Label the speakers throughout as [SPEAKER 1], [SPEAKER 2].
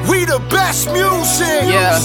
[SPEAKER 1] We the best music.
[SPEAKER 2] Yeah.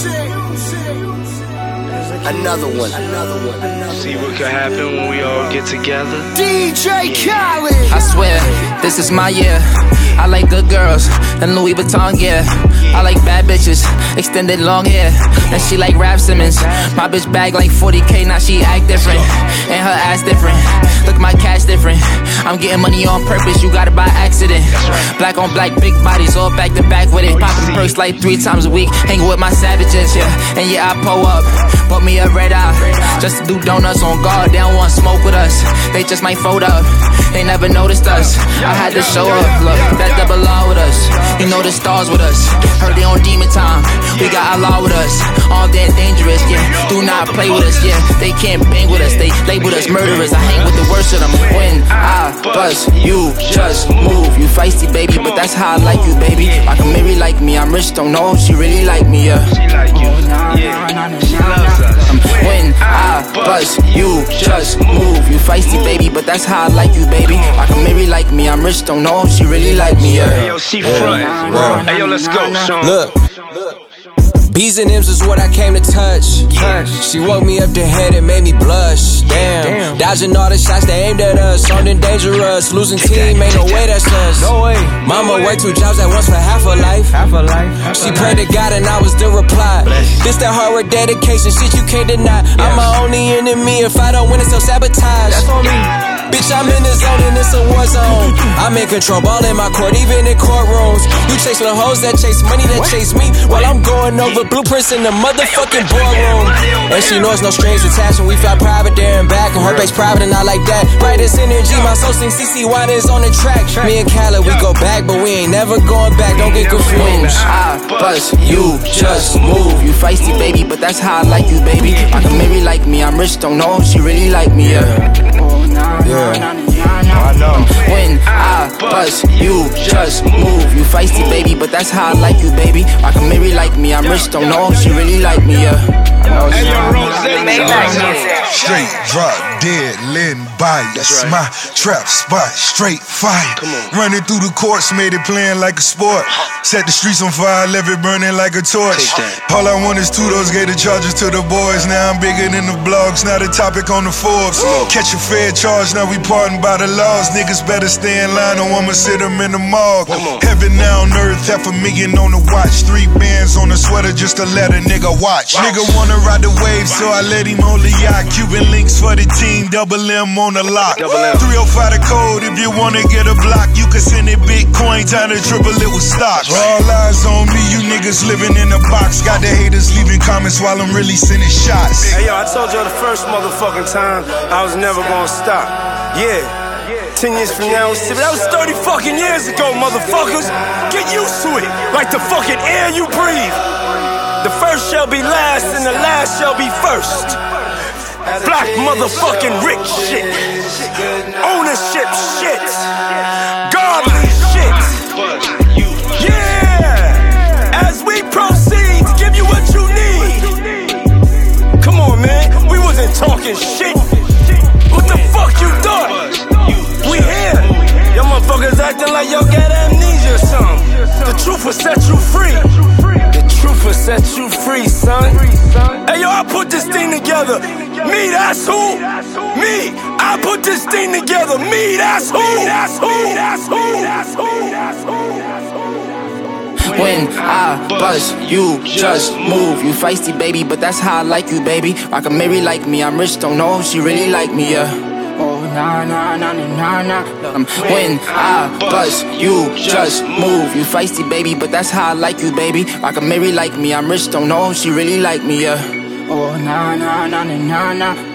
[SPEAKER 1] Another one.
[SPEAKER 3] See what could happen when we all get together.
[SPEAKER 1] DJ Khaled.
[SPEAKER 2] I swear, this is my year. I like good girls and Louis Vuitton gear. I like bad bitches, extended long hair. And she like Rap Simmons. My bitch bag like 40K, now she act different. And her ass different. Look, my cash different. I'm getting money on purpose, you got it by accident. Black on black, big bodies, all back to back with it. Popping perks like 3 times a week. Hanging with my savages, yeah. And yeah, I pull up. Bought me a red eye, just to do donuts on guard. They don't want smoke with us, they just might fold up. They never noticed us, I had to show up. Look, that double law with us, you know the stars with us. Heard they on demon time, we got Allah with us. All that dangerous, yeah, do not play with us, yeah. They can't bang with us, they labeled us murderers. I hang with the worst of them. When I bust, you just move. You feisty, baby, but that's how I like you, baby. Like a Mary like me, I'm rich, don't know, she really like me, yeah.
[SPEAKER 3] She like you, yeah, she loves us.
[SPEAKER 2] When I bust, you just move. You feisty, baby, but that's how I like you, baby. Like a Mary like me, I'm rich, don't know, she really like me, yeah.
[SPEAKER 3] Hey yo, she front. Hey yo, let's go, Sean.
[SPEAKER 4] Look, B's and M's is what I came to touch. She woke me up the head and made me blush. Damn. Dodging all the shots they aimed at us. Something dangerous. Losing team, ain't no way that's us.
[SPEAKER 5] No way.
[SPEAKER 4] Mama worked 2 jobs at once for half her life. She prayed to God and I was the reply. This that hard work, dedication, shit you can't deny. I'm my only enemy. If I don't win, it's self-sabotage.
[SPEAKER 5] That's on me.
[SPEAKER 4] Bitch, I'm in the zone and it's a war zone. I'm in control, ball in my court, even in courtrooms. You chase the hoes that chase money that chase me, while I'm going over blueprints in the motherfucking boardroom. And she knows no strings attached when we fly private there and back. And her base private and I like that. Brightest energy, my soul sings CC Wine is on the track. Me and Khaled, we go back, but we ain't never going back. Don't get confused.
[SPEAKER 2] When I bust, you just move. You feisty, baby, but that's how I like you, baby. Like a Mary like me, I'm rich, don't know, she really like me, yeah.
[SPEAKER 5] I know.
[SPEAKER 2] When I bust, you just move. You feisty, baby, but that's how I like you, baby. Like a Mary like me, I'm rich, don't know, she really like me, yeah.
[SPEAKER 3] Hey yo, Rose,
[SPEAKER 6] straight drop, dead, letting bias. My trap spot, straight fire. Running through the courts, made it playing like a sport. Set the streets on fire, left it burning like a torch. All I want is Tudos, gave the charges to the boys. Now I'm bigger than the blogs, now the topic on the Forbes. Catch a fair charge, now we pardoned by the laws. Niggas better stay in line or I'ma sit them in the morgue. Heaven now on earth, $500,000 on the watch. 3 bands on the sweater just to let a nigga watch. Nigga wanna ride the wave, so I let him hold the yacht. Cuban links for the team, double M on the lock. 305 the code, if you wanna get a block, you can send it Bitcoin, time to triple it with stocks. All eyes on me, you niggas living in a box. Got the haters leaving comments while I'm really sending shots.
[SPEAKER 7] Hey yo, I told y'all the first motherfucking time I was never gonna stop. Yeah. 10 years from now, that was 30 fucking years ago, motherfuckers. Get used to it, like the fucking air you breathe. The first shall be last and the last shall be first. Black motherfucking rich shit. Ownership shit. Godly shit. Yeah. As we proceed to give you what you need. Come on, man. We wasn't talking shit. What the fuck you thought? We here. Y'all motherfuckers acting like y'all got amnesia or something. The truth will set you free. The truth will set you free, son. Hey, yo, I put this thing together. Me, that's who. Me, I put this thing together. Me, that's who. That's who. That's who. That's who. That's who.
[SPEAKER 2] When I bust, you just move. You feisty, baby, but that's how I like you, baby. Like a Mary like me, I'm rich, don't know, she really like me, yeah. When I bust, you just move. You feisty, baby, but that's how I like you, baby. Like a Mary like me, I'm rich, don't know, she really like me, yeah.